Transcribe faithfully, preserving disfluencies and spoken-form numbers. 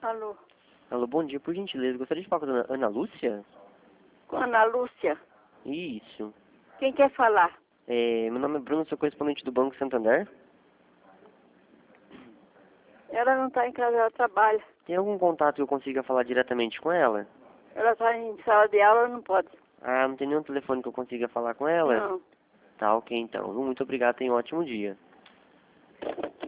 Alô, Alô, bom dia, por gentileza. Gostaria de falar com a dona Ana Lúcia? com a Ana Lúcia. Isso. Quem quer falar? É, meu nome é Bruno, sou correspondente do Banco Santander. Ela não está em casa, ela trabalha. Tem algum contato que eu consiga falar diretamente com ela? Ela está em sala de aula, não pode. Ah, não tem nenhum telefone que eu consiga falar com ela? Não. Tá, ok então. Muito obrigado, tenha um ótimo dia.